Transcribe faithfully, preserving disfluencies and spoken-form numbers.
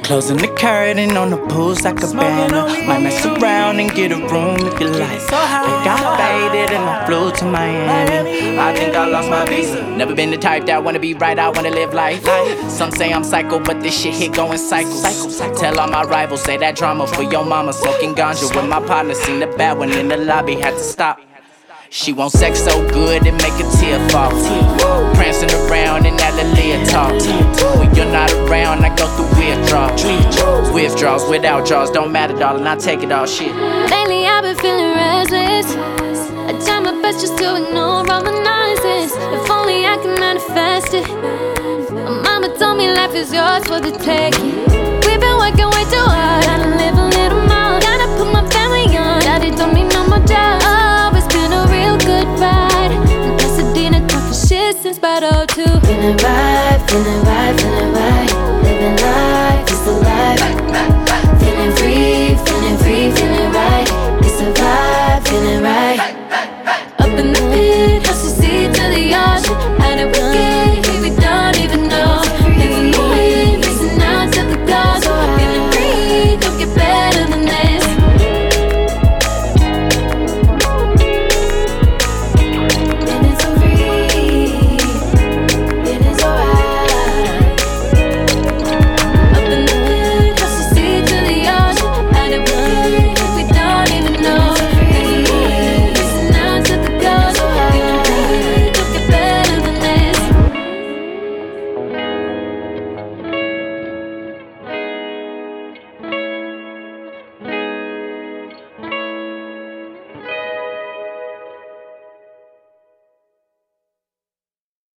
Closing the curtain on the poolside cabana. Might mess around and get a room if you like. I got faded and I flew to Miami. I think I lost my visa. Never been the type that wanna be right, I wanna live life. Some say I'm psycho, but this shit hit go in cycles. Tell all my rivals, say that drama for your mama. Smoking ganja with my partner, seen the bad one in the lobby, had to stop. She want sex so good it make a tear fall. Prancing around in that Aaliyah talk. When you're not around, I go through withdrawals. Withdrawals without draws, don't matter, darling, I take it all, shit. Lately I've been feeling restless. I try my best just to ignore all the nonsense. If only I can manifest it. My mama told me life is yours for the taking. We've been working way too hard, gotta live a little more. Gotta put my family on, daddy don't need no more jobs. Oh, it's been a real good ride. And Pasadena talking shit since about oh two. Feeling right, feeling right, feeling right.